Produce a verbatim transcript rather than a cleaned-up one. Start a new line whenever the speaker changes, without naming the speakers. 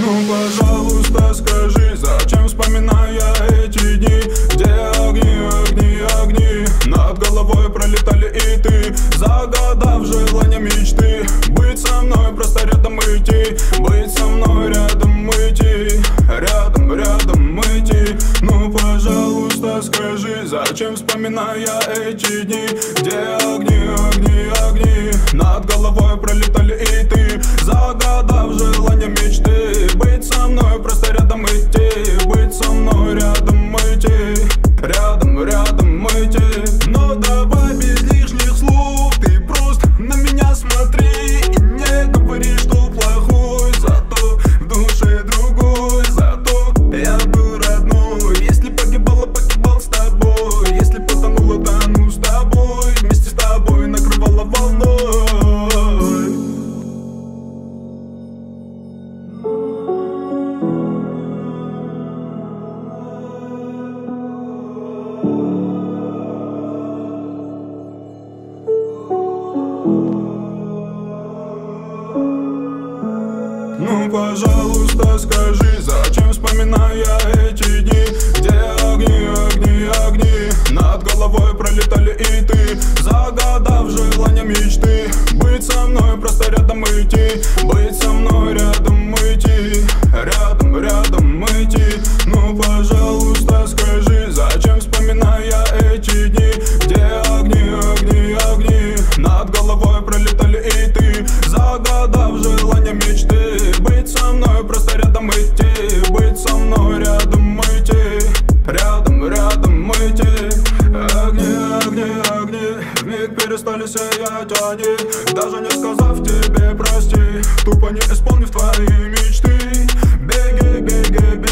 Ну, пожалуйста, скажи, зачем вспоминаю я эти дни, где огни, огни, огни над головой пролетали, и ты, загадав желания мечты, быть со мной, просто рядом идти, быть со мной, рядом идти, рядом, рядом идти. Ну, пожалуйста, скажи, зачем вспоминаю я эти дни, где огни, огни, огни над головой пролетали, и ты, загадав желания мечты, быть со мной, просто рядом идти, быть со мной, рядом идти, рядом, рядом идти. Но давай без лишних слов, ты просто на меня смотри и не говори, что плохой, зато в душе другой, зато я был родной. Если погибала, погибал с тобой, если потонула, тону с тобой, вместе с тобой накрывала волной. Ну, пожалуйста, скажи, зачем вспоминаю я эти дни, где огни, огни, огни над головой пролетали, и ты, загадав желания мечты, быть со мной, просто рядом идти, быть со мной, рядом идти, рядом, рядом идти. Ну, пожалуйста, скажи, зачем вспоминаю я эти дни, где огни, огни, огни над головой пролетали, и ты, загадав желания мечты, быть со мной, просто рядом идти, быть со мной, рядом идти, рядом, рядом идти. Огни, огни, огни вмиг перестали сиять они, даже не сказав тебе прости, тупо не исполнив твои мечты. Беги, беги, беги.